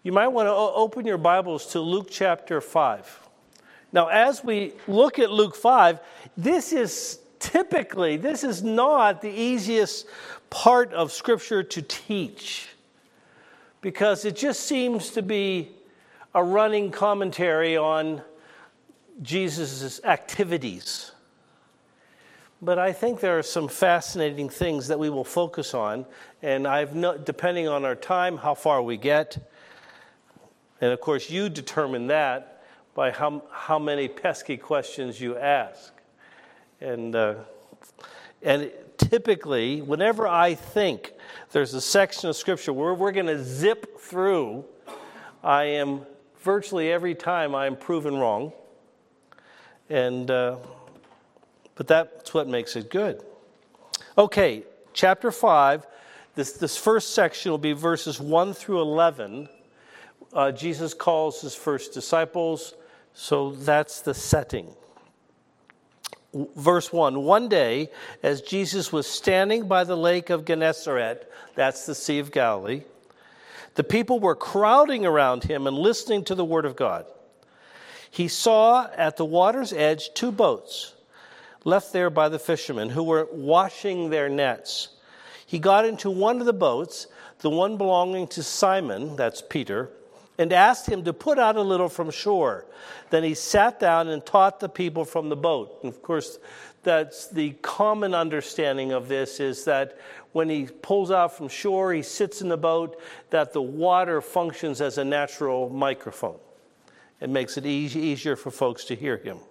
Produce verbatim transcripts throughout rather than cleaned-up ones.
You might want to o- open your Bibles to Luke chapter five. Now, as we look at Luke five, this is typically, this is not the easiest part of Scripture to teach, because it just seems to be a running commentary on Jesus' activities. But I think there are some fascinating things that we will focus on, and I've no, depending on our time, how far we get, and of course you determine that by how how many pesky questions you ask. And uh, and typically, whenever I think there's a section of Scripture where we're going to zip through, I am virtually every time I am proven wrong. And uh, but that's what makes it good. Okay, chapter five. This this first section will be verses one through eleven. Uh, Jesus calls his first disciples, so that's the setting. Verse one, one day, as Jesus was standing by the lake of Gennesaret, that's the Sea of Galilee, the people were crowding around him and listening to the word of God. He saw at the water's edge two boats left there by the fishermen who were washing their nets. He got into one of the boats, the one belonging to Simon, that's Peter, and asked him to put out a little from shore. Then he sat down and taught the people from the boat. And of course, that's the common understanding of this, is that when he pulls out from shore, he sits in the boat, that the water functions as a natural microphone. It makes it easy, easier for folks to hear him.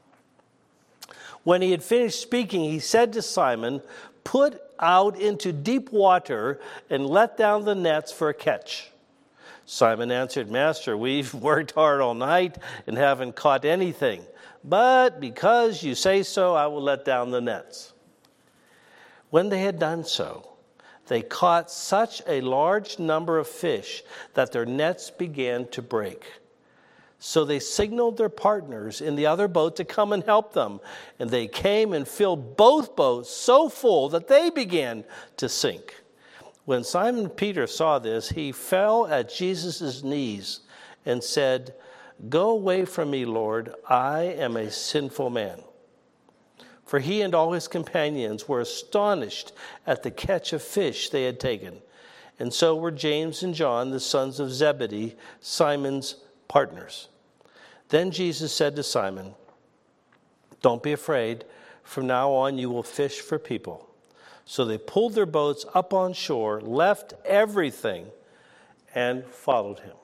When he had finished speaking, he said to Simon, "Put out into deep water and let down the nets for a catch." Simon answered, "Master, we've worked hard all night and haven't caught anything. But because you say so, I will let down the nets." When they had done so, they caught such a large number of fish that their nets began to break. So they signaled their partners in the other boat to come and help them. And they came and filled both boats so full that they began to sink. When Simon Peter saw this, he fell at Jesus' knees and said, "Go away from me, Lord, I am a sinful man." For he and all his companions were astonished at the catch of fish they had taken. And so were James and John, the sons of Zebedee, Simon's partners. Then Jesus said to Simon, "Don't be afraid. From now on you will fish for people." So they pulled their boats up on shore, left everything, and followed him.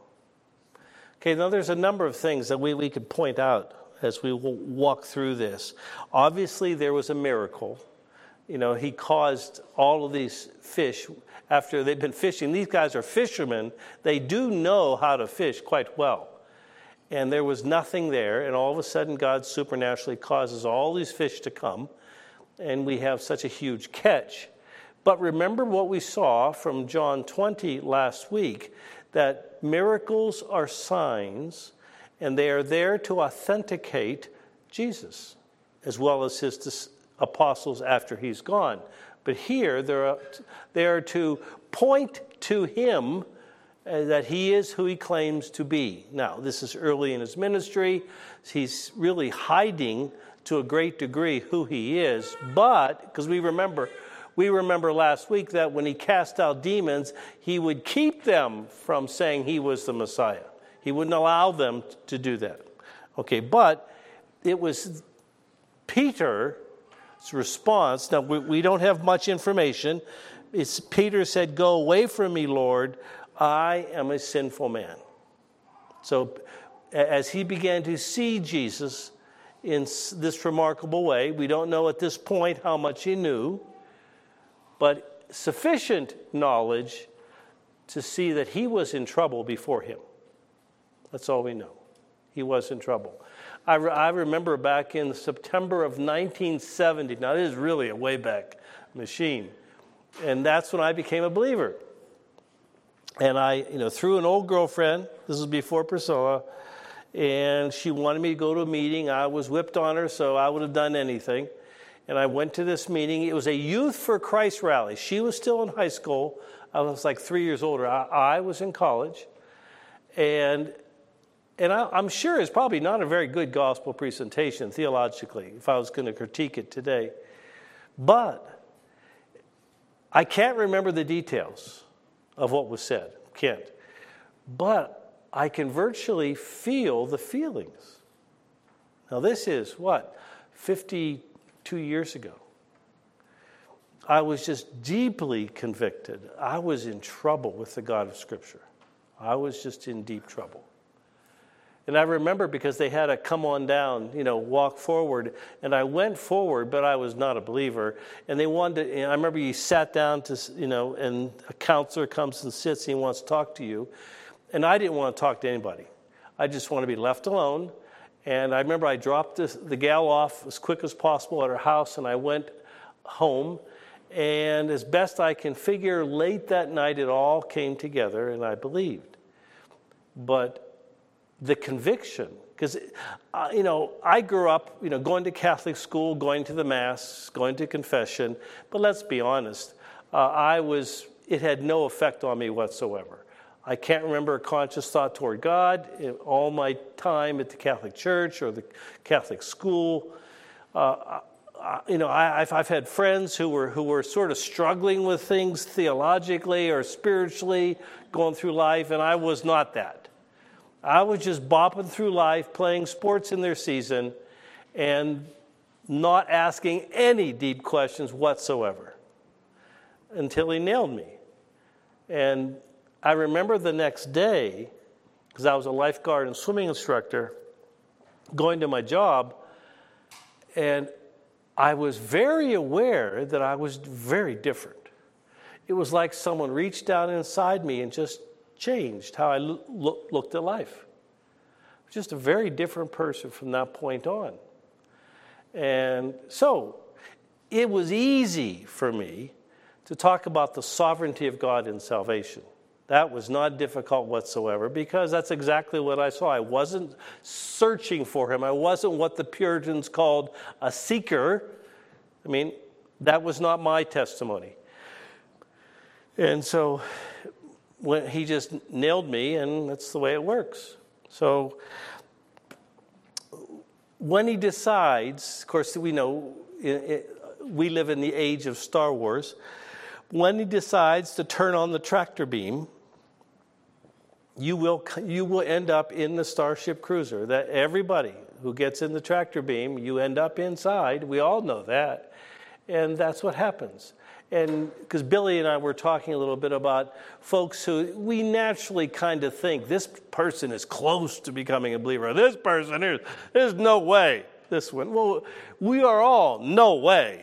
Okay, now there's a number of things that we, we could point out as we walk through this. Obviously, there was a miracle. You know, he caused all of these fish, after they've been fishing. These guys are fishermen. They do know how to fish quite well. And there was nothing there, and all of a sudden God supernaturally causes all these fish to come, and we have such a huge catch. But remember what we saw from John twenty last week, that miracles are signs, and they are there to authenticate Jesus, as well as his apostles after he's gone. But here, they're, they are to point to him, uh, that he is who he claims to be. Now, this is early in his ministry. He's really hiding to a great degree who he is, but because we remember we remember last week that when he cast out demons, he would keep them from saying he was the Messiah. He wouldn't allow them to do that. Okay, but it was Peter's response. Now, we, we don't have much information. It's Peter said, "Go away from me, Lord, I am a sinful man." So as he began to see Jesus in this remarkable way, we don't know at this point how much he knew, but sufficient knowledge to see that he was in trouble before him. That's all we know. He was in trouble. I, re- I remember back in September of nineteen seventy, now this is really a way back machine, and that's when I became a believer. And I, you know, through an old girlfriend, this was before Priscilla, and she wanted me to go to a meeting. I was whipped on her, so I would have done anything. And I went to this meeting. It was a Youth for Christ rally. She was still in high school. I was like three years older. I, I was in college. And and I, I'm sure it's probably not a very good gospel presentation theologically, if I was going to critique it today. But I can't remember the details of what was said. Can't. But I can virtually feel the feelings. Now this is, what, fifty-two years ago. I was just deeply convicted. I was in trouble with the God of Scripture. I was just in deep trouble. And I remember because they had a come on down, you know, walk forward. And I went forward, but I was not a believer. And they wanted to, and I remember you sat down to, you know, and a counselor comes and sits and he wants to talk to you. And I didn't want to talk to anybody. I just want to be left alone. And I remember I dropped this, the gal off as quick as possible at her house, and I went home. And as best I can figure, late that night it all came together, and I believed. But the conviction, because, uh, you know, I grew up, you know, going to Catholic school, going to the Mass, going to confession. But let's be honest, uh, I was, it had no effect on me whatsoever. I can't remember a conscious thought toward God in all my time at the Catholic Church or the Catholic school. Uh, Uh, you know, I, I've, I've had friends who were who were sort of struggling with things theologically or spiritually going through life, and I was not that. I was just bopping through life, playing sports in their season, and not asking any deep questions whatsoever until he nailed me. And I remember the next day, because I was a lifeguard and swimming instructor, going to my job, and I was very aware that I was very different. It was like someone reached down inside me and just changed how I lo- lo- looked at life. Just a very different person from that point on. And so it was easy for me to talk about the sovereignty of God in salvation. That was not difficult whatsoever because that's exactly what I saw. I wasn't searching for him. I wasn't what the Puritans called a seeker. I mean, that was not my testimony. And so when he just nailed me, and that's the way it works. So when he decides, of course, we know it, it, we live in the age of Star Wars. When he decides to turn on the tractor beam, you will you will end up in the Starship Cruiser. That everybody who gets in the tractor beam, you end up inside. We all know that. And that's what happens. And because Billy and I were talking a little bit about folks who we naturally kind of think this person is close to becoming a believer. This person is, there's no way. This one. Well, we are all no way.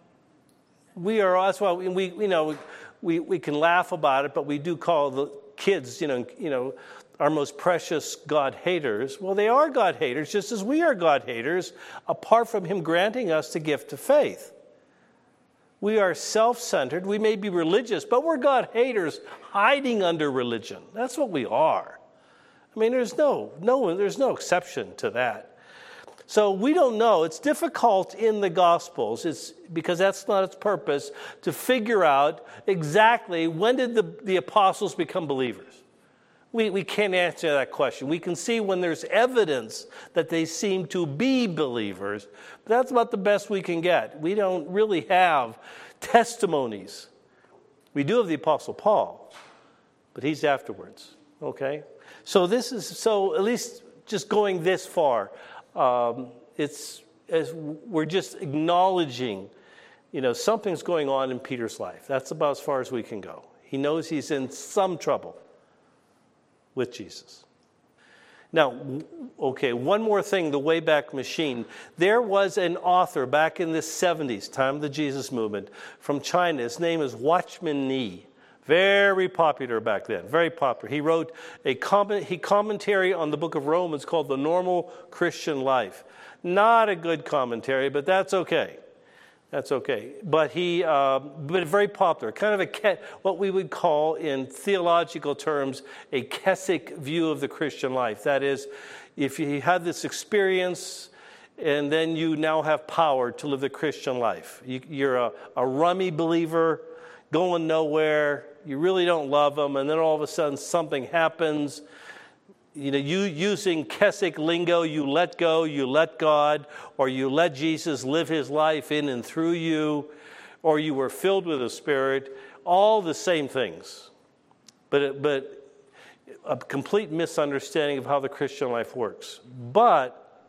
We are, that's why we, we you know, we, we can laugh about it, but we do call the kids, you know, you know, our most precious God haters. Well, they are God haters, just as we are God haters, apart from him granting us the gift of faith. We are self-centered. We may be religious, but we're God haters hiding under religion. That's what we are. I mean, there's no, no, there's no exception to that. So we don't know. It's difficult in the Gospels, it's because that's not its purpose, to figure out exactly when did the, the apostles become believers. We, we can't answer that question. We can see when there's evidence that they seem to be believers, but that's about the best we can get. We don't really have testimonies. We do have the Apostle Paul, but he's afterwards, okay? So this is, so at least just going this far, um, it's, as we're just acknowledging, you know, something's going on in Peter's life. That's about as far as we can go. He knows he's in some trouble with Jesus. Now, okay, one more thing, the Wayback Machine. There was an author back in the seventies, time of the Jesus movement, from China. His name is Watchman Nee. Very popular back then, very popular. He wrote a comment, he commentary on the book of Romans called The Normal Christian Life. Not a good commentary, but that's okay. That's okay. But he, uh, but very popular, kind of a, what we would call in theological terms, a Keswick view of the Christian life. That is, if you had this experience and then you now have power to live the Christian life. You, you're a, a rummy believer, going nowhere, you really don't love them, and then all of a sudden something happens you know, you using Keswick lingo, you let go, you let God, or you let Jesus live his life in and through you, or you were filled with the Spirit, all the same things. But, it, but a complete misunderstanding of how the Christian life works. But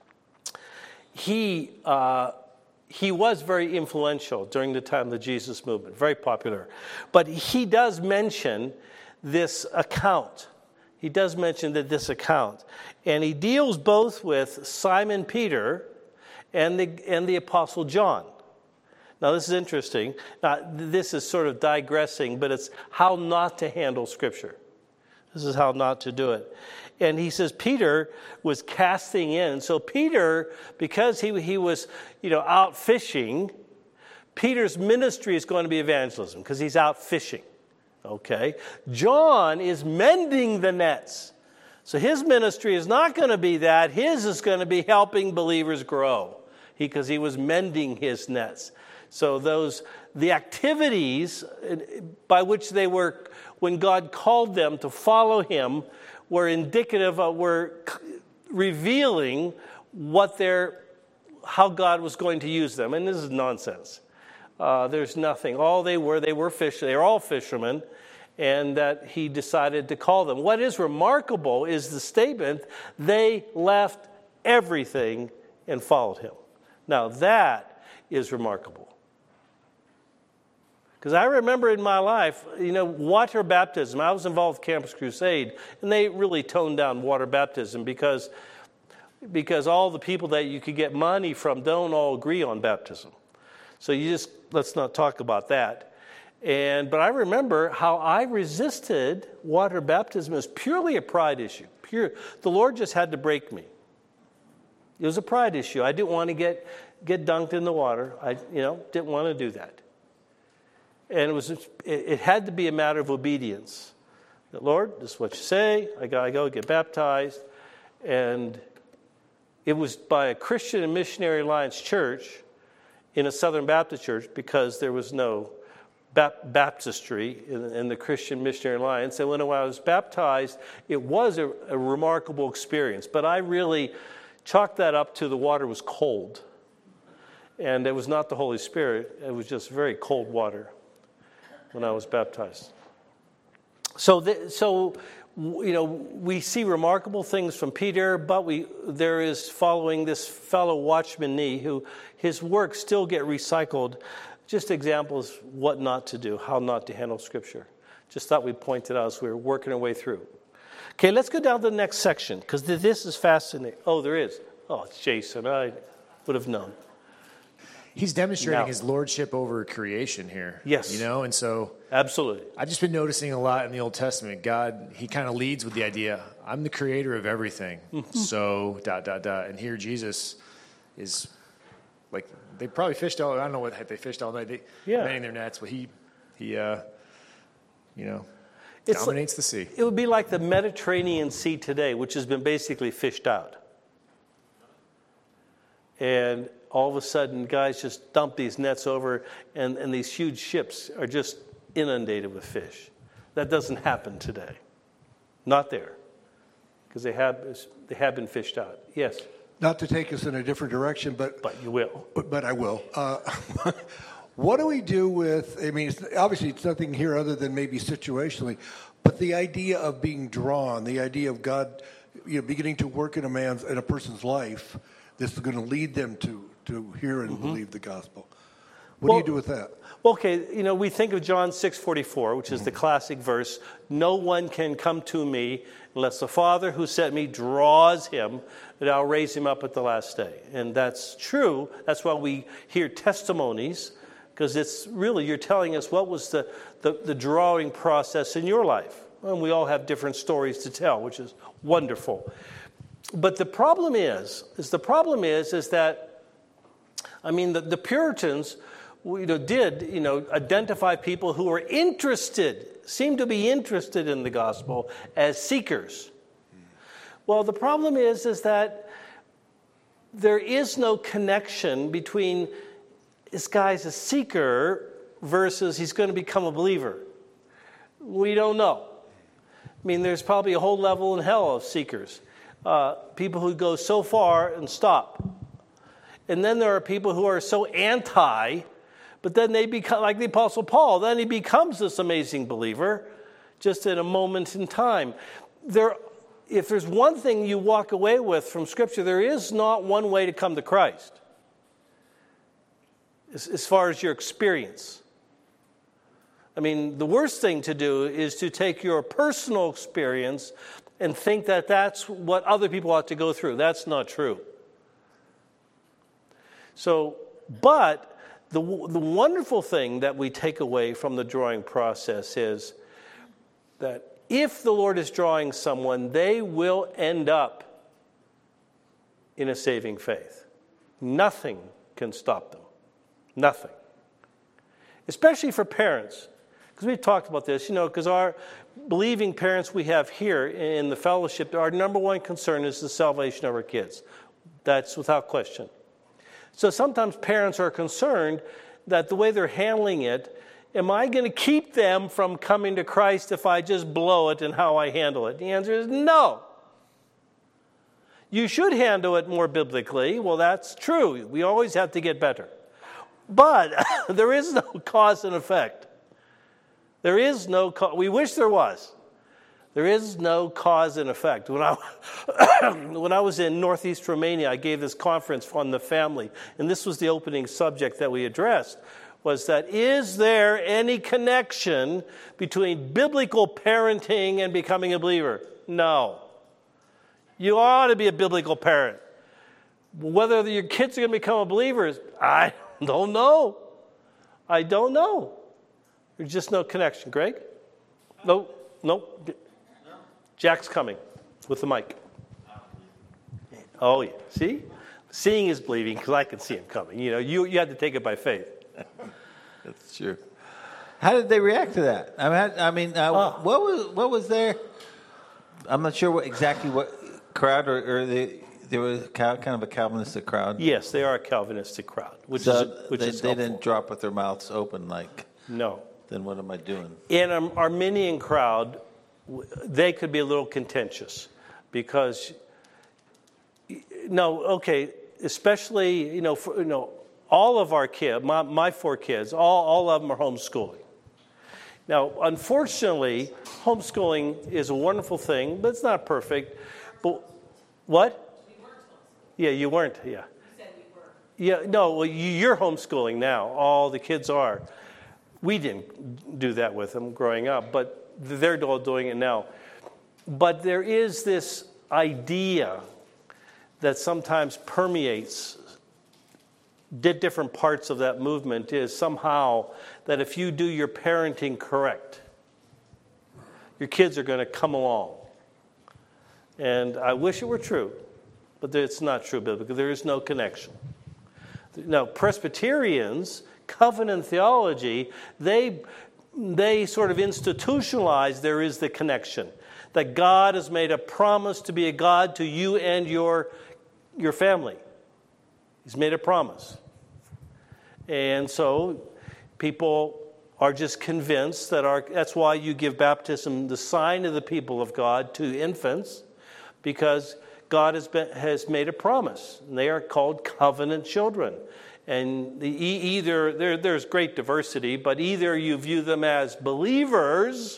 he, uh, he was very influential during the time of the Jesus movement, very popular. But he does mention this account. He does mention that this account. And he deals both with Simon Peter and the, and the Apostle John. Now, this is interesting. Now, this is sort of digressing, but it's how not to handle Scripture. This is how not to do it. And he says Peter was casting in. So Peter, because he, he was, you know, out fishing, Peter's ministry is going to be evangelism because he's out fishing. Okay? John is mending the nets. So his ministry is not going to be that. His is going to be helping believers grow because he, he was mending his nets. So those, the activities by which they were, when God called them to follow him, were indicative of, were revealing what their, how God was going to use them. And this is nonsense. Uh, there's nothing. All they were, they were fish. They were all fishermen, and that he decided to call them. What is remarkable is the statement, they left everything and followed him. Now that is remarkable. Because I remember in my life, you know, water baptism. I was involved with Campus Crusade, and they really toned down water baptism because, because all the people that you could get money from don't all agree on baptism. So you just, let's not talk about that. And but I remember how I resisted water baptism as purely a pride issue. Pure, the Lord just had to break me. It was a pride issue. I didn't want to get get dunked in the water. I, you know, didn't want to do that. And it was it, it had to be a matter of obedience. That, Lord, this is what you say. I gotta go get baptized. And it was by a Christian and Missionary Alliance church in a Southern Baptist church, because there was no bap- baptistry in, in the Christian Missionary Alliance. And when I was baptized, it was a, a remarkable experience. But I really chalked that up to the water was cold. And it was not the Holy Spirit. It was just very cold water when I was baptized. So, the, so you know, we see remarkable things from Peter, but we there is following this fellow Watchman Nee, who his works still get recycled. Just examples what not to do, how not to handle Scripture. Just thought we'd point it out as we were working our way through. Okay, let's go down to the next section, because this is fascinating. Oh, there is. Oh, it's Jason. I would have known. He's demonstrating now, his lordship over creation here. Yes. You know, and so... Absolutely. I've just been noticing a lot in the Old Testament. God, he kind of leads with the idea, I'm the creator of everything. Mm-hmm. So, dot, dot, dot. And here Jesus is, like, they probably fished all, I don't know what they fished all night. They yeah. mending their nets. But he, he uh, you know, it's dominates like, the sea. It would be like the Mediterranean Sea today, which has been basically fished out. And all of a sudden, guys just dump these nets over, and, and these huge ships are just inundated with fish. That doesn't happen today. Not there. Because they have, they have been fished out. Yes? Not to take us in a different direction, but... But you will. But, but I will. Uh, what do we do with... I mean, it's, obviously, it's nothing here other than maybe situationally, but the idea of being drawn, the idea of God, you know, beginning to work in a man's, in a person's life, that's going to lead them to, to hear and mm-hmm. believe the gospel. What well, do you do with that? Okay, you know, we think of John six forty-four, which is mm-hmm. the classic verse, no one can come to me unless the Father who sent me draws him, and I'll raise him up at the last day. And that's true. That's why we hear testimonies, because it's really, you're telling us what was the, the, the drawing process in your life. And we all have different stories to tell, which is wonderful. But the problem is, is the problem is, is that, I mean, the, the Puritans, you know, did, you know, identify people who were interested, seemed to be interested in the gospel as seekers. Well, the problem is, is that there is no connection between this guy's a seeker versus he's going to become a believer. We don't know. I mean, there's probably a whole level in hell of seekers. Uh, people who go so far and stop. And then there are people who are so anti, but then they become, like the Apostle Paul, then he becomes this amazing believer just in a moment in time. There, if there's one thing you walk away with from Scripture, there is not one way to come to Christ as, as far as your experience. I mean, the worst thing to do is to take your personal experience and think that that's what other people ought to go through. That's not true. So, but the the wonderful thing that we take away from the drawing process is that if the Lord is drawing someone, they will end up in a saving faith. Nothing can stop them. Nothing. Especially for parents. Because we've talked about this, you know, because our believing parents we have here in the fellowship, our number one concern is the salvation of our kids. That's without question. So sometimes parents are concerned that the way they're handling it, am I going to keep them from coming to Christ if I just blow it in how I handle it? The answer is no. You should handle it more biblically. Well, that's true. We always have to get better. But there is no cause and effect. There is no cause. We wish there was. There is no cause and effect. When I, when I was in northeast Romania, I gave this conference on the family, and this was the opening subject that we addressed, was that is there any connection between biblical parenting and becoming a believer? No. You ought to be a biblical parent. Whether your kids are going to become believers, I don't know. I don't know. There's just no connection. Greg? No, no. Jack's coming with the mic. Oh, yeah. See? Seeing is believing because I can see him coming. You know, you, you had to take it by faith. That's true. How did they react to that? I mean, I mean uh, oh. what was what was there? I'm not sure what exactly what crowd or, or they they were kind of a Calvinistic crowd. Yes, they are a Calvinistic crowd, which so is which they, is they helpful. didn't drop with their mouths open like. No. Then what am I doing? In an Arminian crowd, they could be a little contentious because, no, okay, especially, you know, for, you know, all of our kids, my, my four kids, all, all of them are homeschooling. Now, unfortunately, homeschooling is a wonderful thing, but it's not perfect. But what? We weren't homeschooling. Yeah, you weren't, yeah. You said we were. Yeah, no, well, you, you're homeschooling now. All the kids are. We didn't do that with them growing up, but they're all doing it now. But there is this idea that sometimes permeates different parts of that movement is somehow that if you do your parenting correct, your kids are going to come along. And I wish it were true, but it's not true biblically. There is no connection. Now, Presbyterians, covenant theology, they they sort of institutionalize there is the connection. That God has made a promise to be a God to you and your, your family. He's made a promise. And so people are just convinced that our, that's why you give baptism, the sign of the people of God, to infants, because God has been, has made a promise. And they are called covenant children. And the, either there, there's great diversity, but either you view them as believers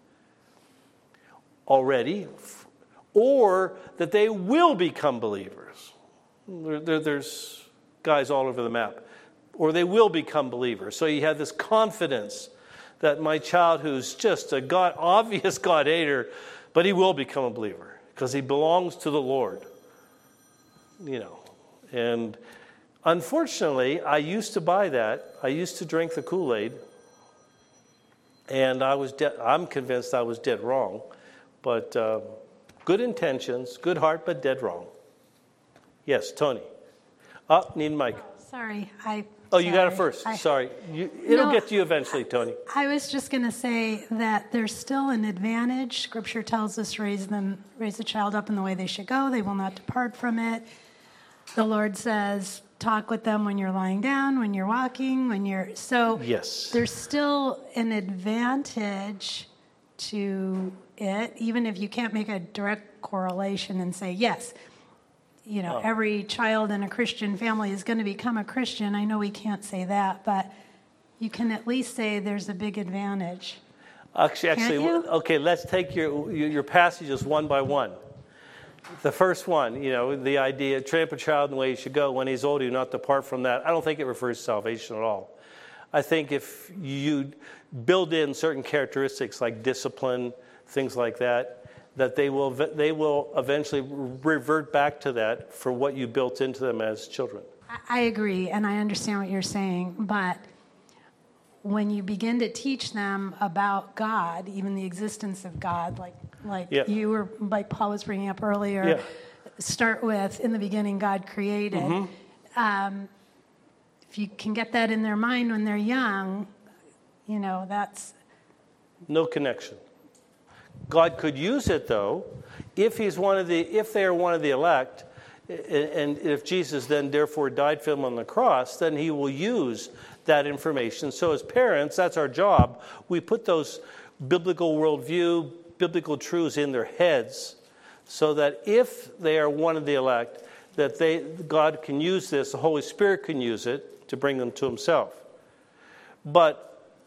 already, or that they will become believers. There, there, there's guys all over the map. Or they will become believers. So you have this confidence that my child, who's just a God, obvious God-hater, but he will become a believer because he belongs to the Lord. You know, and unfortunately, I used to buy that. I used to drink the Kool-Aid, and I was de- I'm convinced I was dead wrong. But uh, good intentions, good heart, but dead wrong. Yes, Tony. Oh, need mic. Sorry, I. Oh, you sorry. got it first. I, Sorry. You, it'll No, get to you eventually, Tony. I was just going to say that there's still an advantage. Scripture tells us raise them, raise the child up in the way they should go. They will not depart from it. The Lord says, talk with them when you're lying down, when you're walking, when you're... So Yes. there's still an advantage to it, even if you can't make a direct correlation and say, yes, you know, Oh. every child in a Christian family is going to become a Christian. I know we can't say that, but you can at least say there's a big advantage. Actually, Can't actually, you? okay, let's take your, your your passages one by one. The first one, you know, the idea, train up a child in the way he should go. When he's old, do not depart from that. I don't think it refers to salvation at all. I think if you build in certain characteristics like discipline, things like that, that they will they will eventually revert back to that for what you built into them as children. I agree, and I understand what you're saying, but when you begin to teach them about God, even the existence of God, like like Yeah. you were, like Paul was bringing up earlier, Yeah. start with, in the beginning, God created. Mm-hmm. Um, if you can get that in their mind when they're young, you know, that's... No connection. God could use it though, if he's one of the if they are one of the elect, and if Jesus then therefore died for them on the cross, then he will use that information. So as parents, that's our job. We put those biblical worldview, biblical truths in their heads, so that if they are one of the elect, that they God can use this, the Holy Spirit can use it to bring them to himself. But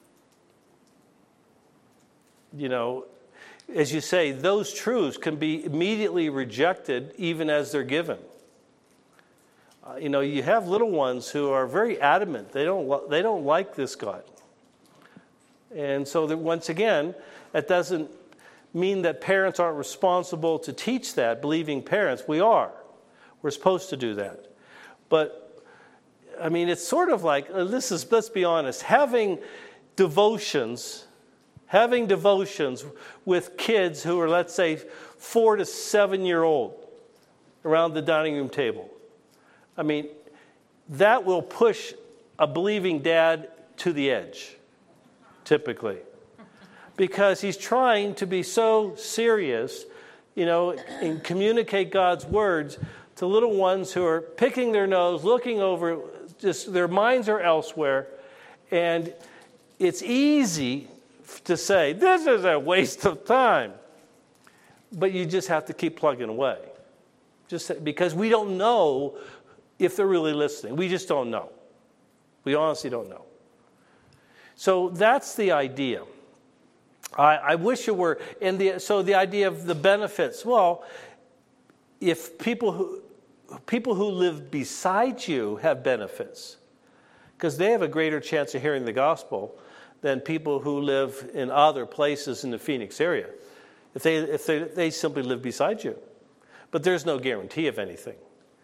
you know, as you say, those truths can be immediately rejected even as they're given. Uh, you know, you have little ones who are very adamant. They don't, they don't like this God. And so that once again, that doesn't mean that parents aren't responsible to teach that, believing parents. We are. We're supposed to do that. But, I mean, it's sort of like, uh, this is, let's be honest, having devotions... Having devotions with kids who are, let's say, four to seven year old around the dining room table. I mean, that will push a believing dad to the edge, typically. Because he's trying to be so serious, you know, and communicate God's words to little ones who are picking their nose, looking over, just their minds are elsewhere. And it's easy to say, this is a waste of time. But you just have to keep plugging away. Just because we don't know if they're really listening. We just don't know. We honestly don't know. So that's the idea. I, I wish it were, and the, so the idea of the benefits. Well, if people who people who live beside you have benefits, because they have a greater chance of hearing the gospel than people who live in other places in the Phoenix area. If they if they, they simply live beside you. But there's no guarantee of anything.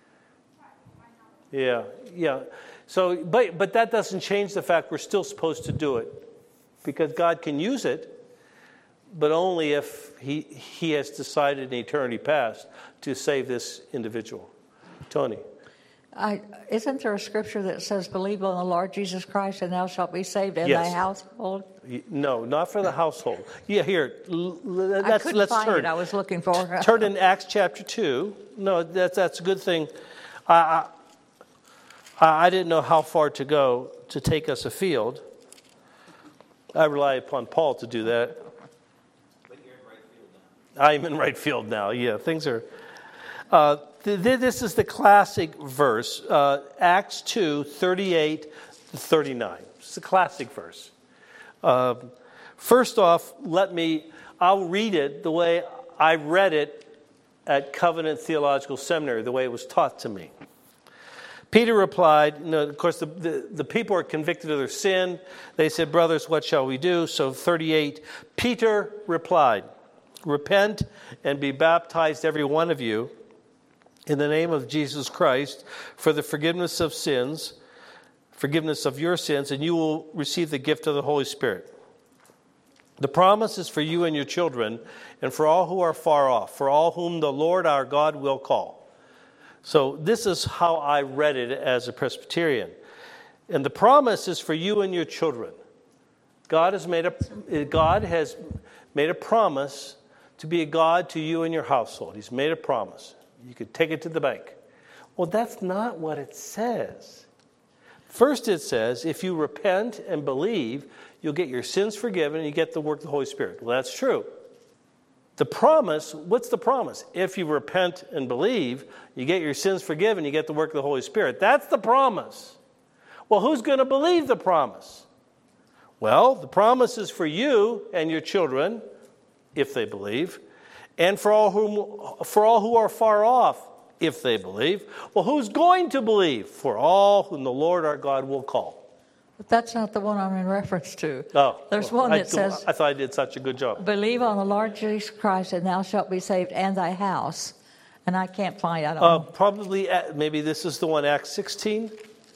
Yeah, yeah. So, but but that doesn't change the fact we're still supposed to do it. Because God can use it, but only if he he has decided in eternity past to save this individual. Tony. I, isn't there a scripture that says, believe on the Lord Jesus Christ and thou shalt be saved in Yes. thy household? No, not for the household. Yeah, here. L- l- I let's, couldn't let's find turn. it. I was looking for it. Turn in Acts chapter two. No, that's that's a good thing. I, I I didn't know how far to go to take us afield. I rely upon Paul to do that. But you're in right field now. I'm in right field now. Yeah, things are. Uh, th- th- this is the classic verse, uh, Acts two, thirty-eight to thirty-nine. It's a classic verse. Uh, first off, let me, I'll read it the way I read it at Covenant Theological Seminary, the way it was taught to me. Peter replied, you know, of course, the, the, the people are convicted of their sin. They said, brothers, what shall we do? So thirty-eight, Peter replied, repent and be baptized, every one of you, in the name of Jesus Christ, for the forgiveness of sins, forgiveness of your sins, and you will receive the gift of the Holy Spirit. The promise is for you and your children, and for all who are far off, for all whom the Lord our God will call. So this is how I read it as a Presbyterian. And the promise is for you and your children. God has made a, God has made a promise to be a God to you and your household. He's made a promise. You could take it to the bank. Well, that's not what it says. First it says, if you repent and believe, you'll get your sins forgiven and you get the work of the Holy Spirit. Well, that's true. The promise, what's the promise? If you repent and believe, you get your sins forgiven, you get the work of the Holy Spirit. That's the promise. Well, who's going to believe the promise? Well, the promise is for you and your children, if they believe, and for all whom, for all who are far off, if they believe. Well, who's going to believe? For all whom the Lord our God will call. But that's not the one I'm in reference to. Oh, There's well, one I, that says, I thought I did such a good job. believe on the Lord Jesus Christ and thou shalt be saved and thy house. And I can't find, I don't Uh, know. probably, at, maybe this is the one, Acts sixteen?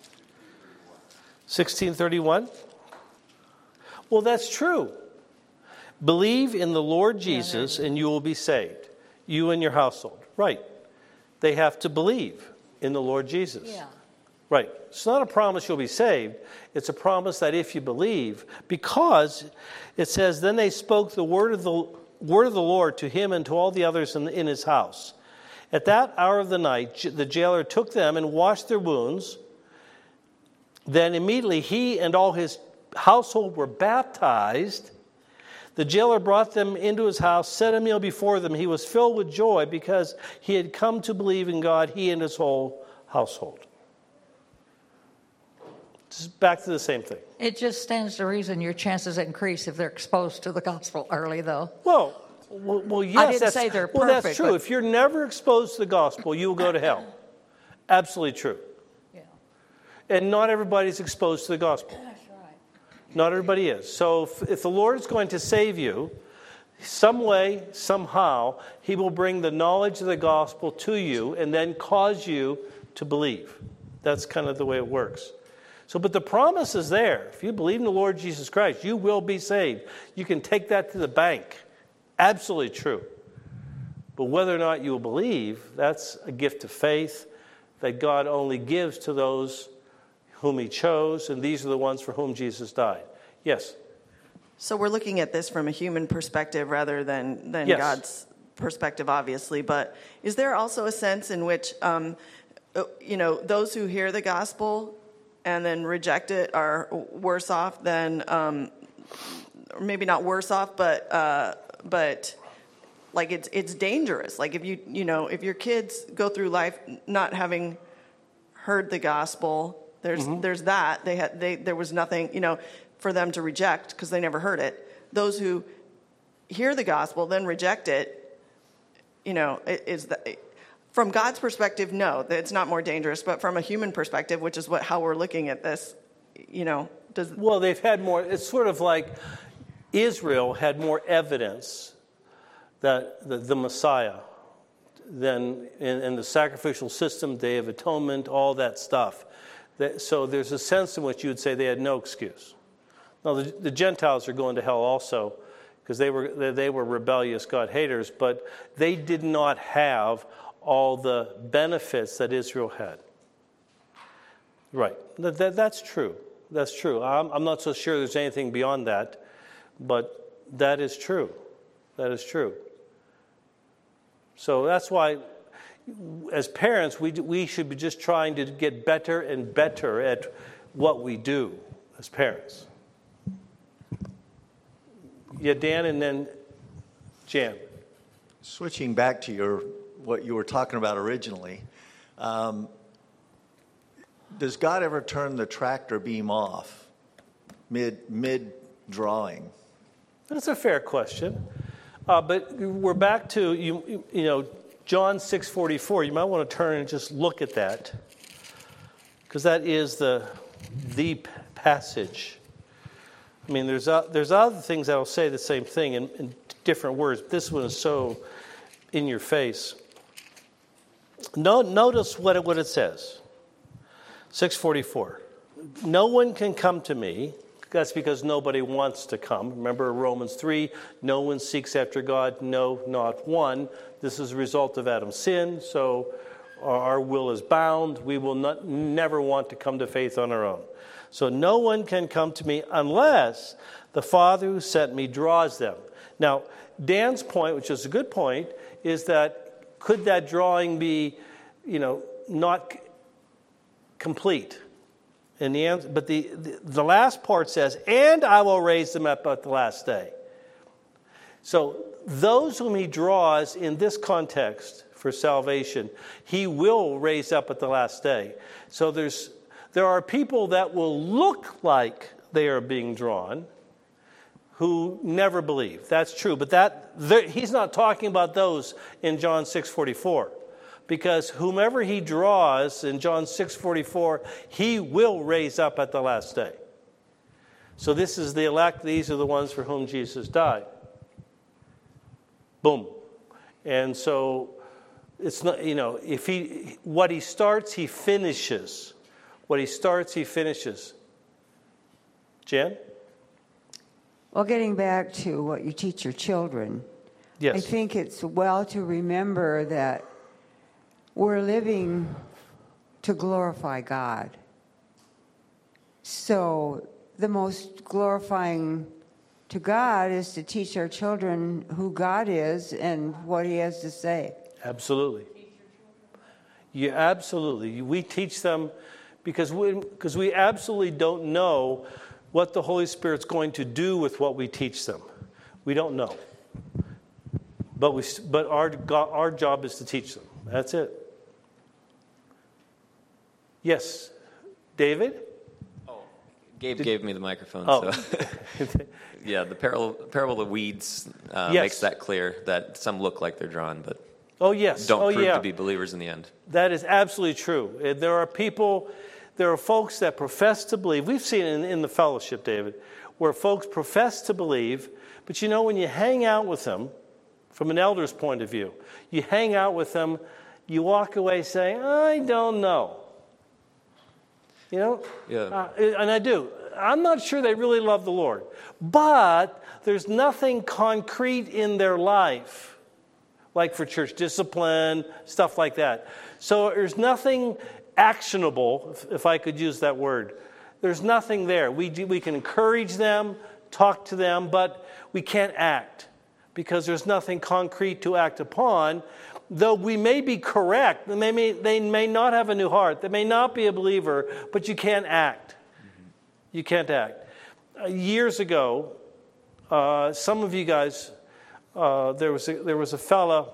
sixteen thirty-one? Well, that's true. Believe in the Lord Jesus and you will be saved. You and your household. Right. They have to believe in the Lord Jesus. Yeah. Right. It's not a promise you'll be saved. It's a promise that if you believe, because it says, then they spoke the word of the word of the Lord to him and to all the others in, in his house. At that hour of the night, the jailer took them and washed their wounds. Then immediately he and all his household were baptized. The jailer brought them into his house, set a meal before them. He was filled with joy because he had come to believe in God, he and his whole household. Just back to the same thing. It just stands to reason your chances increase if they're exposed to the gospel early, though. Well, well, well yes. didn't that's, say they're well, that's perfect, true. but- If you're never exposed to the gospel, you will go to hell. Absolutely true. Yeah. And not everybody's exposed to the gospel. That's right. Not everybody is. So if, if the Lord is going to save you, some way, somehow, he will bring the knowledge of the gospel to you and then cause you to believe. That's kind of the way it works. So, but the promise is there. If you believe in the Lord Jesus Christ, you will be saved. You can take that to the bank. Absolutely true. But whether or not you will believe, that's a gift of faith that God only gives to those whom he chose, and these are the ones for whom Jesus died. Yes? So we're looking at this from a human perspective rather than, than Yes. God's perspective, obviously. But is there also a sense in which, um, you know, those who hear the gospel and then reject it are worse off than, um, or maybe not worse off, but uh, but like it's it's dangerous. Like if you you know if your kids go through life not having heard the gospel, there's mm-hmm. there's that they had they there was nothing you know for them to reject because they never heard it. Those who hear the gospel then reject it, you know, is that. From God's perspective, no, it's not more dangerous. But from a human perspective, which is what how we're looking at this, you know, does well, they've had more. It's sort of like Israel had more evidence that the, the Messiah than in, in the sacrificial system, Day of Atonement, all that stuff. That, so there's a sense in which you would say they had no excuse. Now the, the Gentiles are going to hell also because they were they, they were rebellious God haters, but they did not have all the benefits that Israel had. Right. That, that, that's true. That's true. I'm, I'm not so sure there's anything beyond that, but that is true. That is true. So that's why, as parents, we, we should be just trying to get better and better at what we do as parents. Yeah, Dan, and then Jan. Switching back to your what you were talking about originally, um, does God ever turn the tractor beam off mid mid drawing? That's a fair question, uh, but we're back to you. You know, John six forty-four. You might want to turn and just look at that, because that is the the passage. I mean, there's uh, there's other things that'll say the same thing in, in different words. But this one is so in your face. No, notice what it, what it says. six forty-four. No one can come to me. That's because nobody wants to come. Remember Romans three, no one seeks after God, no, not one. This is a result of Adam's sin, so our will is bound. We will not, never want to come to faith on our own. So no one can come to me unless the Father who sent me draws them. Now, Dan's point, which is a good point, is that could that drawing be, you know, not complete? And the answer, but the, the the last part says, "And I will raise them up at the last day." So those whom he draws in this context for salvation, he will raise up at the last day. So there's there are people that will look like they are being drawn who never believe. That's true. But that he's not talking about those in John six forty-four. Because whomever he draws in John six forty-four, he will raise up at the last day. So this is the elect. These are the ones for whom Jesus died. Boom. And so it's not, you know, if he, what he starts, he finishes. What he starts, he finishes. Jen? Well, getting back to what you teach your children, Yes. I think it's well to remember that we're living to glorify God. So the most glorifying to God is to teach our children who God is and what he has to say. Absolutely. You absolutely. We teach them because we, because we absolutely don't know what the Holy Spirit's going to do with what we teach them. We don't know. But we but our our job is to teach them. That's it. Yes. David? Oh, Gabe Did, gave me the microphone. Oh. So. Yeah, the parable, parable of the weeds uh, yes. makes that clear, that some look like they're drawn, but oh, yes. don't oh, prove yeah. to be believers in the end. That is absolutely true. There are people, there are folks that profess to believe. We've seen it in, in the fellowship, David, where folks profess to believe, but you know, when you hang out with them, from an elder's point of view, you hang out with them, you walk away saying, I don't know. You know? Yeah. Uh, and I do. I'm not sure they really love the Lord. But there's nothing concrete in their life, like for church discipline, stuff like that. So there's nothing actionable, if, if I could use that word. There's nothing there. We, do, we can encourage them, talk to them, but we can't act because there's nothing concrete to act upon. Though we may be correct, they may, they may not have a new heart, they may not be a believer, but you can't act. You can't act. Uh, years ago, uh, some of you guys, uh, there was a, there was a fella,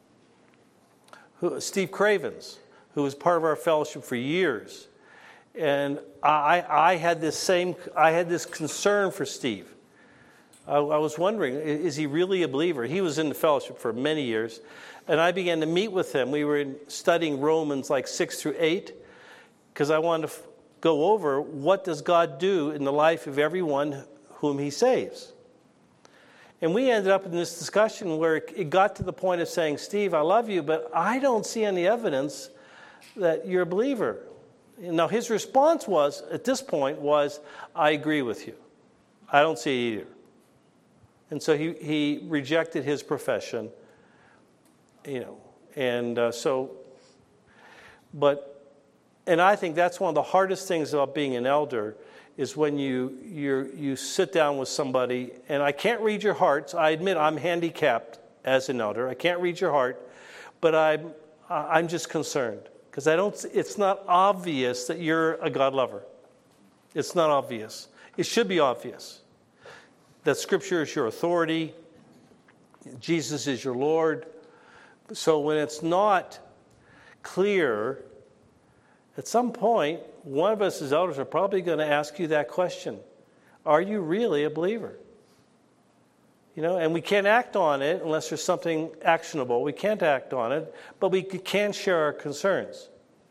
who, Steve Cravens, who was part of our fellowship for years, and I, I had this same, I had this concern for Steve. I, I was wondering, is he really a believer? He was in the fellowship for many years. And I began to meet with him. We were studying Romans like six through eight because I wanted to f- go over what does God do in the life of everyone whom he saves. And we ended up in this discussion where it got to the point of saying, Steve, I love you, but I don't see any evidence that you're a believer. Now, his response was, at this point, was, I agree with you. I don't see it either. And so he, he rejected his profession. You know, and uh, so, but, and I think that's one of the hardest things about being an elder is when you you you sit down with somebody, and I can't read your hearts. I admit I'm handicapped as an elder. I can't read your heart, but I'm I'm just concerned because I don't. It's not obvious that you're a God lover. It's not obvious. It should be obvious that Scripture is your authority. Jesus is your Lord. So when it's not clear, at some point, one of us as elders are probably going to ask you that question. Are you really a believer? You know, and we can't act on it unless there's something actionable. We can't act on it, but we can share our concerns.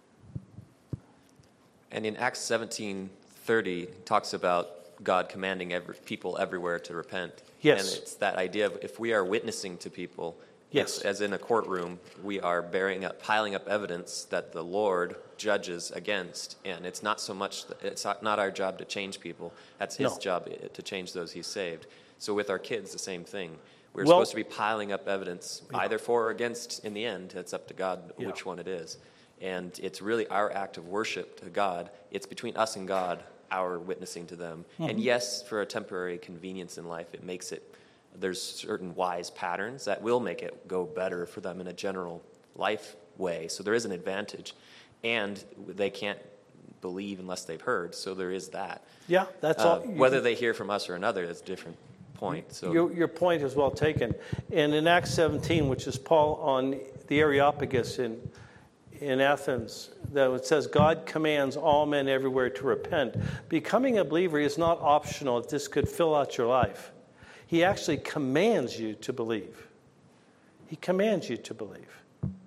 And in Acts seventeen thirty, it talks about God commanding every, people everywhere to repent. Yes. And it's that idea of if we are witnessing to people, yes, as in a courtroom, we are bearing up, piling up evidence that the Lord judges against, and it's not so much, it's not our job to change people. That's His no. job to change those He's saved. So with our kids, the same thing. We're well, supposed to be piling up evidence, yeah. either for or against. In the end, it's up to God yeah. which one it is, and it's really our act of worship to God. It's between us and God, our witnessing to them. Mm-hmm. And yes, for a temporary convenience in life, it makes it. There's certain wise patterns that will make it go better for them in a general life way. So there is an advantage. And they can't believe unless they've heard. So there is that. Yeah, that's uh, all. Whether they hear from us or another, that's different. point. So Your, your point is well taken. And in Acts seventeen, which is Paul on the Areopagus in, in Athens, that it says, God commands all men everywhere to repent. Becoming a believer is not optional. This could fill out your life. He actually commands you to believe. He commands you to believe.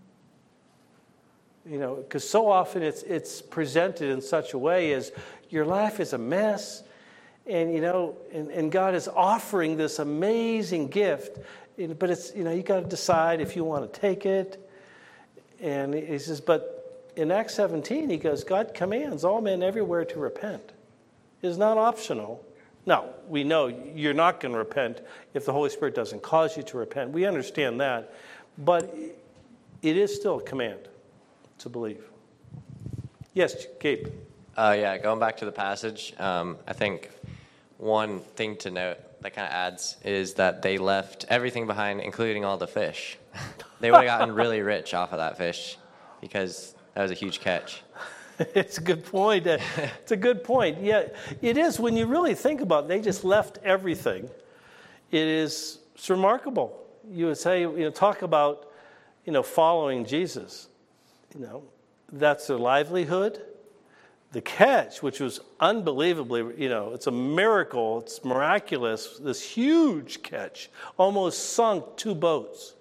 You know, because so often it's it's presented in such a way as your life is a mess, and you know, and, and God is offering this amazing gift, but it's, you know, you got to decide if you want to take it. And he says, but in Acts seventeen, he goes, God commands all men everywhere to repent. It's not optional. Now, we know you're not going to repent if the Holy Spirit doesn't cause you to repent. We understand that, but it is still a command to believe. Yes, Gabe. Uh, yeah, going back to the passage, um, I think one thing to note that kind of adds is that they left everything behind, including all the fish. They would have gotten really rich off of that fish because that was a huge catch. It's a good point. It's a good point. Yeah, it is. When you really think about it, they just left everything. It is it's remarkable. You would say, you know, talk about, you know, following Jesus. You know, that's their livelihood. The catch, which was unbelievably, you know, it's a miracle. It's miraculous. This huge catch almost sunk two boats.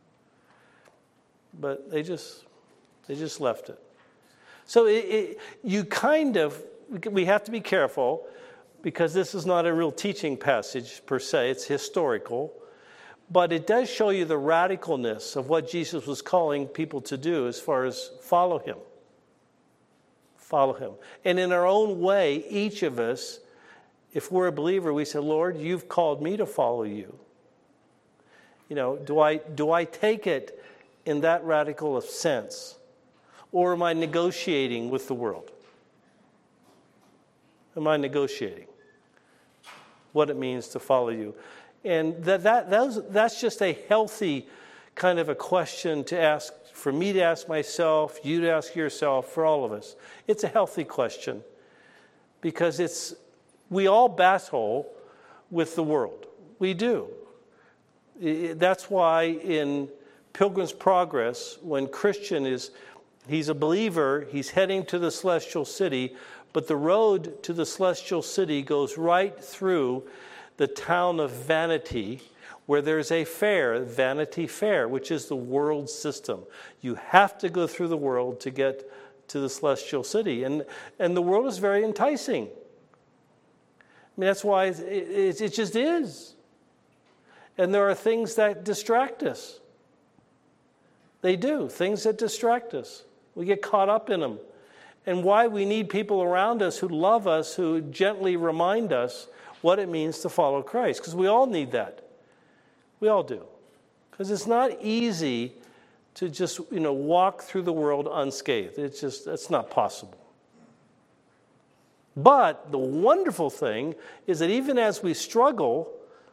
But they just, they just left it. So it, it, you kind of, we have to be careful because this is not a real teaching passage per se. It's historical. But it does show you the radicalness of what Jesus was calling people to do as far as follow him. Follow him. And in our own way, each of us, if we're a believer, we say, Lord, you've called me to follow you. You know, do I do I take it in that radical of sense? Or am I negotiating with the world? Am I negotiating what it means to follow you? And that, that that's, that's just a healthy kind of a question to ask, for me to ask myself, you to ask yourself, for all of us. It's a healthy question because it's we all battle with the world. We do. That's why in Pilgrim's Progress, when Christian is, he's a believer, he's heading to the celestial city, but the road to the celestial city goes right through the town of Vanity, where there's a fair, Vanity Fair, which is the world system. You have to go through the world to get to the celestial city. And, and the world is very enticing. I mean, that's why it, it, it just is. And there are things that distract us. They do, things that distract us. We get caught up in them. And why we need people around us who love us, who gently remind us what it means to follow Christ. Because we all need that. We all do. Because it's not easy to just, you know, walk through the world unscathed. It's just, that's not possible. But the wonderful thing is that even as we struggle,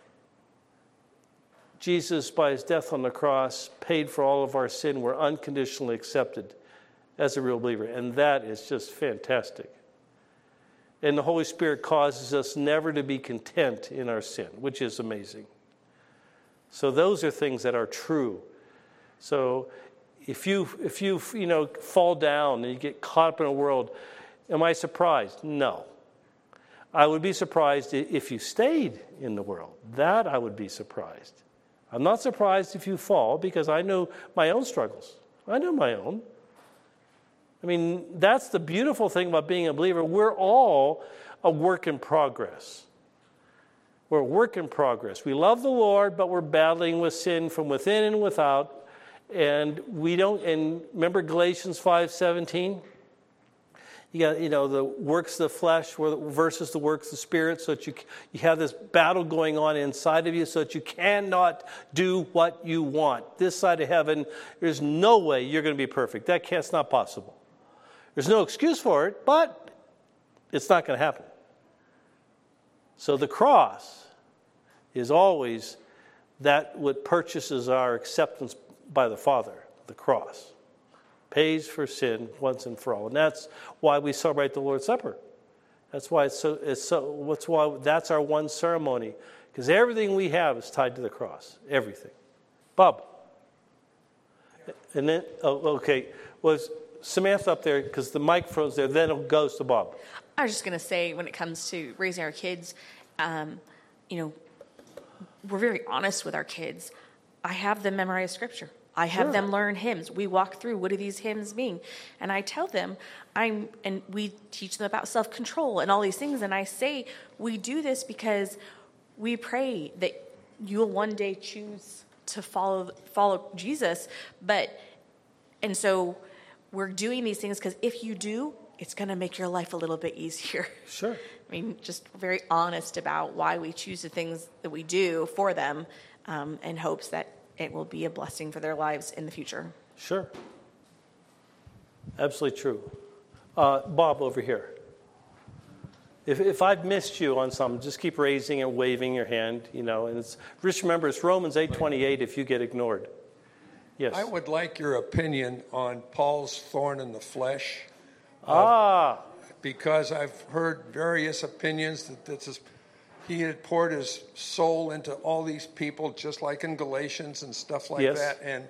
Jesus, by his death on the cross, paid for all of our sin. We're unconditionally accepted as a real believer. And that is just fantastic. And the Holy Spirit causes us never to be content in our sin, which is amazing. So those are things that are true. So if you, if you, you know, fall down and you get caught up in a world, am I surprised? No. I would be surprised if you stayed in the world. That I would be surprised. I'm not surprised if you fall because I know my own struggles. I know my own. I mean, that's the beautiful thing about being a believer. We're all a work in progress. We're a work in progress. We love the Lord, but we're battling with sin from within and without. And we don't, and remember Galatians five seventeen? You got, you know, the works of the flesh versus the works of the Spirit, so that you you have this battle going on inside of you, so that you cannot do what you want. This side of heaven, there's no way you're going to be perfect. That can't, it's not possible. There's no excuse for it, but it's not going to happen. So the cross is always that what purchases our acceptance by the Father, the cross. Pays for sin once and for all. And that's why we celebrate the Lord's Supper. That's why it's so, it's so, what's why that's our one ceremony. Because everything we have is tied to the cross. Everything. Bob. And then, oh, okay, was Samantha up there, because the microphone's there, then it goes to Bob. I was just going to say, when it comes to raising our kids, um, you know, we're very honest with our kids. I have them memorize scripture. I have Sure. them learn hymns. We walk through, what do these hymns mean? And I tell them, I'm, and we teach them about self-control and all these things. And I say, we do this because we pray that you'll one day choose to follow follow Jesus. But, and so we're doing these things because if you do, it's going to make your life a little bit easier. Sure. I mean, just very honest about why we choose the things that we do for them, um, in hopes that it will be a blessing for their lives in the future. Sure. Absolutely true. Uh, Bob, over here. If, if I've missed you on something, just keep raising and waving your hand, you know. And it's, just remember, it's Romans eight twenty-eight if you get ignored. Yes. I would like your opinion on Paul's thorn in the flesh. Ah. Uh, because I've heard various opinions that this is, he had poured his soul into all these people, just like in Galatians and stuff like Yes. that. And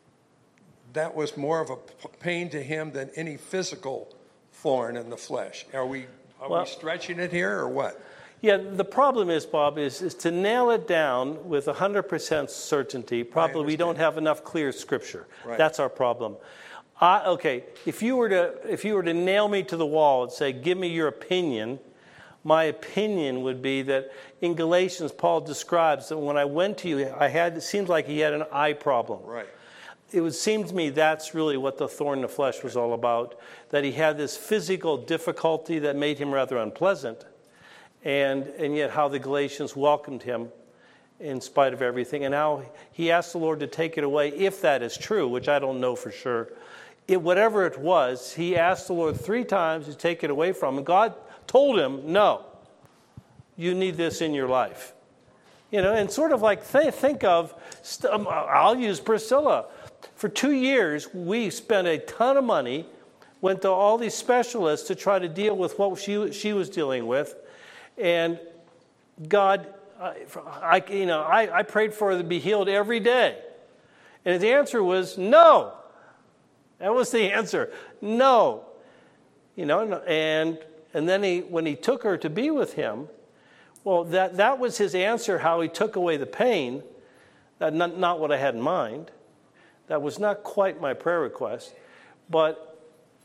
that was more of a pain to him than any physical thorn in the flesh. Are we are Well- we stretching it here or what? Yeah, the problem is, Bob, is, is to nail it down with one hundred percent certainty. Probably we don't have enough clear scripture. Right. That's our problem. I, okay, if you were to if you were to nail me to the wall and say, "Give me your opinion," my opinion would be that in Galatians, Paul describes that when I went to you, I had it seemed like he had an eye problem. Right. It would seem to me that's really what the thorn in the flesh was all about. That he had this physical difficulty that made him rather unpleasant, and and yet how the Galatians welcomed him in spite of everything, and how he asked the Lord to take it away, if that is true, which I don't know for sure. It, whatever it was, he asked the Lord three times to take it away from him. God told him, no, you need this in your life. You know, and sort of like th- think of, st- um, I'll use Priscilla. For two years, we spent a ton of money, went to all these specialists to try to deal with what she, she was dealing with. And God, I, you know, I, I prayed for her to be healed every day. And his answer was no. That was the answer. No. You know, and and then he when he took her to be with him, well, that, that was his answer, how he took away the pain. That not, not what I had in mind. That was not quite my prayer request. But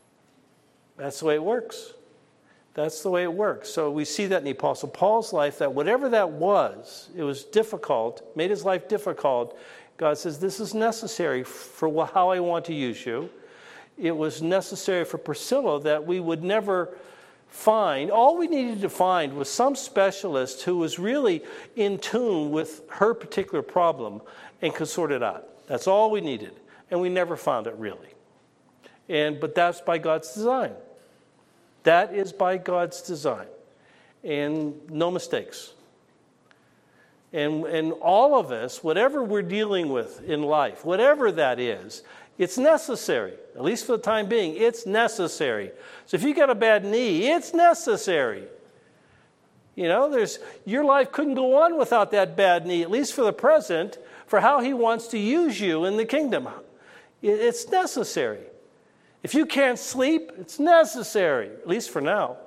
that's the way it works. That's the way it works. So we see that in the Apostle Paul's life, that whatever that was, it was difficult, made his life difficult. God says, this is necessary for how I want to use you. It was necessary for Priscilla that we would never find. All we needed to find was some specialist who was really in tune with her particular problem and could sort it out. That's all we needed. And we never found it really. And but that's by God's design. That is by God's design. And no mistakes. And, and all of us, whatever we're dealing with in life, whatever that is, it's necessary. At least for the time being, it's necessary. So if you got a bad knee, it's necessary. You know, there's your life couldn't go on without that bad knee, at least for the present, for how he wants to use you in the kingdom. It's necessary. If you can't sleep, it's necessary, at least for now.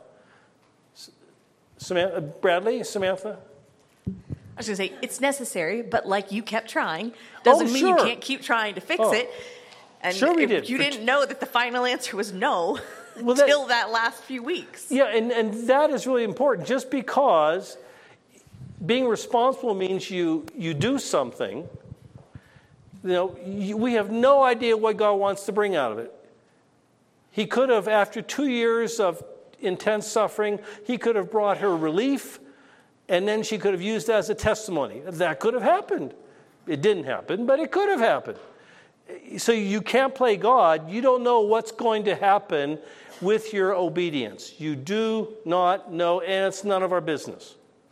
Samantha, Bradley, Samantha? I was going to say, it's necessary, but like you kept trying, doesn't Oh, mean sure. you can't keep trying to fix Oh. it. And Sure we if did. you For didn't know that the final answer was no Well, that- until that last few weeks. Yeah, and, and that is really important. Just because being responsible means you, you do something, you know, you, we have no idea what God wants to bring out of it. He could have, after two years of intense suffering, he could have brought her relief, and then she could have used that as a testimony. That could have happened. It didn't happen, but it could have happened. So you can't play God. You don't know what's going to happen with your obedience. You do not know, and it's none of our business.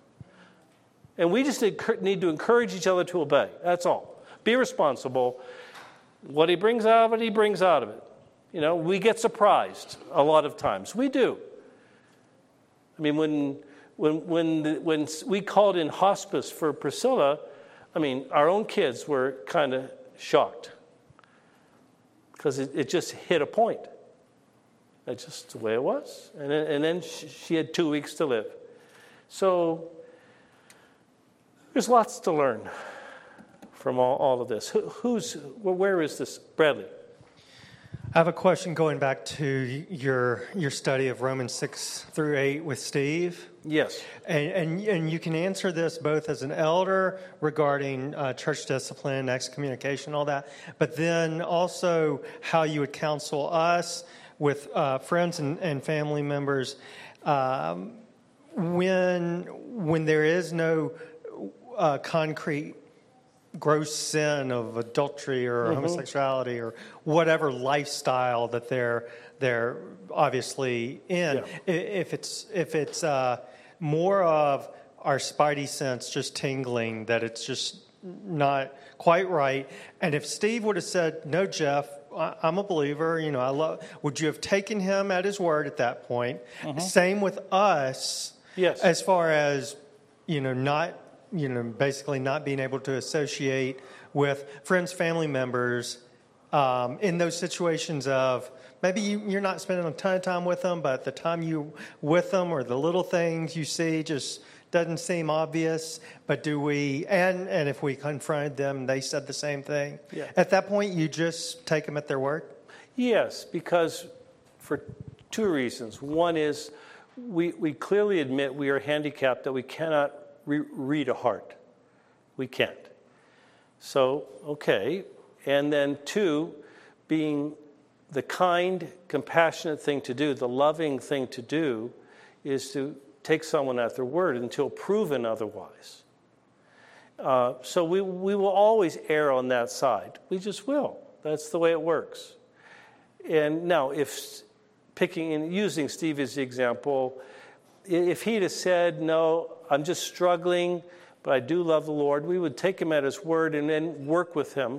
And we just need to encourage each other to obey. That's all. Be responsible. What he brings out of it, he brings out of it. You know, we get surprised a lot of times. We do. I mean, when when when the, when we called in hospice for Priscilla, I mean, our own kids were kind of shocked because it, it just hit a point. That's just the way it was. And then, and then she, she had two weeks to live. So there's lots to learn from all, all of this. Who, who's where is this, Bradley? I have a question going back to your your study of Romans six through eight with Steve. Yes. And and, and you can answer this both as an elder regarding uh, church discipline, excommunication, all that, but then also how you would counsel us with uh, friends and, and family members um, when when there is no uh, concrete gross sin of adultery or mm-hmm. homosexuality or whatever lifestyle that they're they're obviously in. Yeah. If it's if it's uh, more of our spidey sense just tingling that it's just not quite right, and if Steve would have said, "No, Jeff, I'm a believer," you know, I love. Would you have taken him at his word at that point? Mm-hmm. Same with us. Yes. As far as you know, not. you know, basically not being able to associate with friends, family members um, in those situations of maybe you, you're not spending a ton of time with them, but the time you with them or the little things you see just doesn't seem obvious. But do we, and, and if we confronted them, they said the same thing. Yeah. At that point, you just take them at their word? Yes, because for two reasons. One is we, we clearly admit we are handicapped, that we cannot Re- read a heart. We can't. So, okay. And then two, being the kind, compassionate thing to do, the loving thing to do, is to take someone at their word until proven otherwise. Uh, so we, we will always err on that side. We just will. That's the way it works. And now, if picking and using Steve as the example, if he'd have said, "No, I'm just struggling, but I do love the Lord," we would take him at his word and then work with him.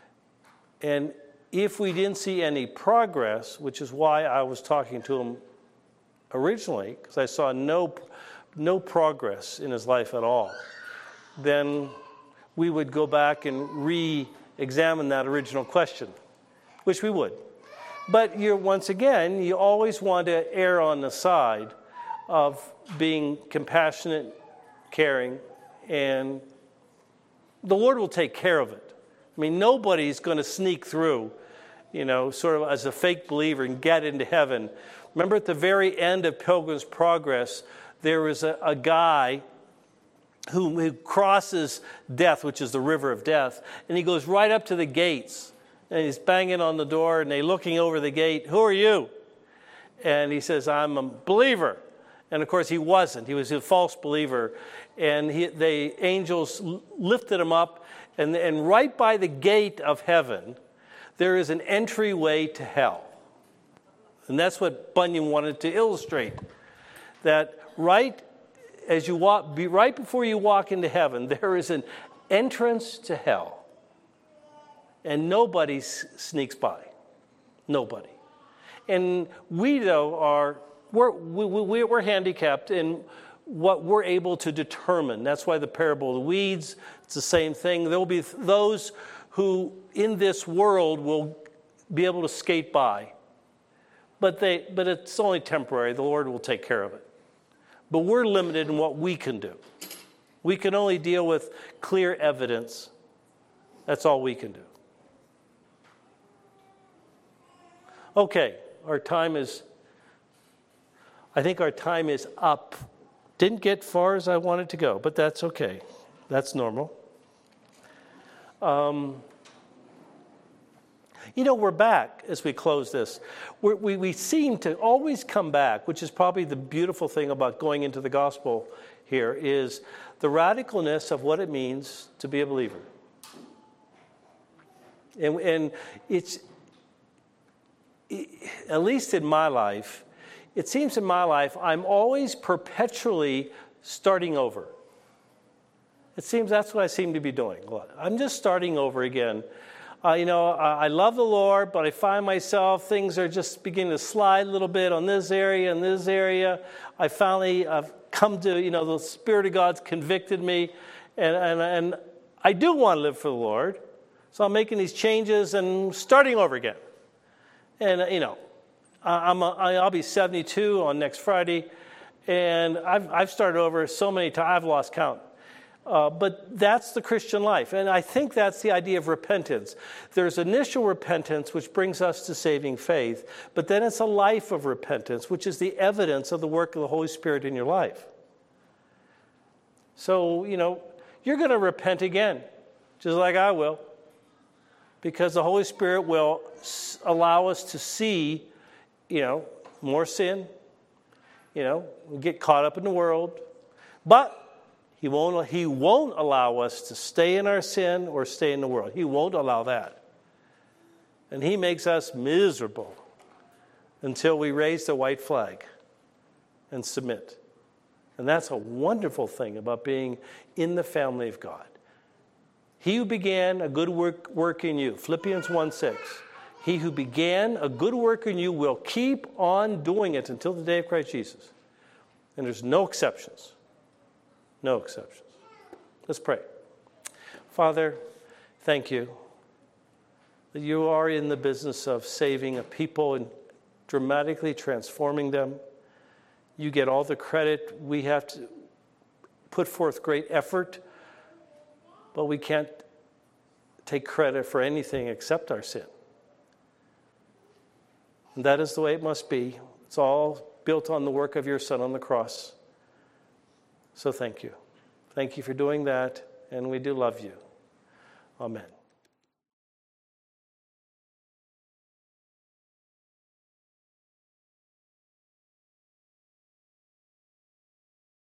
And if we didn't see any progress, which is why I was talking to him originally, because I saw no, no progress in his life at all, then we would go back and re-examine that original question, which we would. But you're, once again, you always want to err on the side of being compassionate, caring, and the Lord will take care of it. I mean, nobody's going to sneak through, you know, sort of as a fake believer and get into heaven. Remember at the very end of Pilgrim's Progress, there was a, a guy who, who crosses death, which is the river of death, and he goes right up to the gates, and he's banging on the door, and they're looking over the gate. "Who are you?" And he says, "I'm a believer." And of course, he wasn't. He was a false believer. And he, the angels lifted him up. And, and right by the gate of heaven, there is an entryway to hell. And that's what Bunyan wanted to illustrate. That right as you walk, be right before you walk into heaven, there is an entrance to hell. And nobody sneaks by. Nobody. And we, though, are... We're, we, we're handicapped in what we're able to determine. That's why the parable of the weeds, it's the same thing. There will be those who in this world will be able to skate by. But they, but it's only temporary. The Lord will take care of it. But we're limited in what we can do. We can only deal with clear evidence. That's all we can do. Okay, our time is... I think our time is up. Didn't get far as I wanted to go, but that's okay. That's normal. Um, you know, we're back as we close this. We're, we we seem to always come back, which is probably the beautiful thing about going into the gospel here, is the radicalness of what it means to be a believer. And, and it's, it, at least in my life, it seems in my life, I'm always perpetually starting over. It seems that's what I seem to be doing. I'm just starting over again. Uh, you know, I, I love the Lord, but I find myself, things are just beginning to slide a little bit on this area and this area. I finally uh, come to, you know, the Spirit of God's convicted me, and, and, and I do want to live for the Lord. So I'm making these changes and starting over again. And, uh, you know, I'm a, I'll be seventy-two on next Friday, and I've, I've started over so many times, I've lost count. Uh, but that's the Christian life, and I think that's the idea of repentance. There's initial repentance, which brings us to saving faith, but then it's a life of repentance, which is the evidence of the work of the Holy Spirit in your life. So, you know, you're going to repent again, just like I will, because the Holy Spirit will allow us to see, you know, more sin, you know, we get caught up in the world, but He won't, he won't allow us to stay in our sin or stay in the world. He won't allow that. And he makes us miserable until we raise the white flag and submit. And that's a wonderful thing about being in the family of God. He who began a good work, work in you, Philippians one six, he who began a good work in you will keep on doing it until the day of Christ Jesus. And there's no exceptions. No exceptions. Let's pray. Father, thank you that you are in the business of saving a people and dramatically transforming them. You get all the credit. We have to put forth great effort, but we can't take credit for anything except our sin. And that is the way it must be. It's all built on the work of your Son on the cross. So thank you. Thank you for doing that, and we do love you. Amen.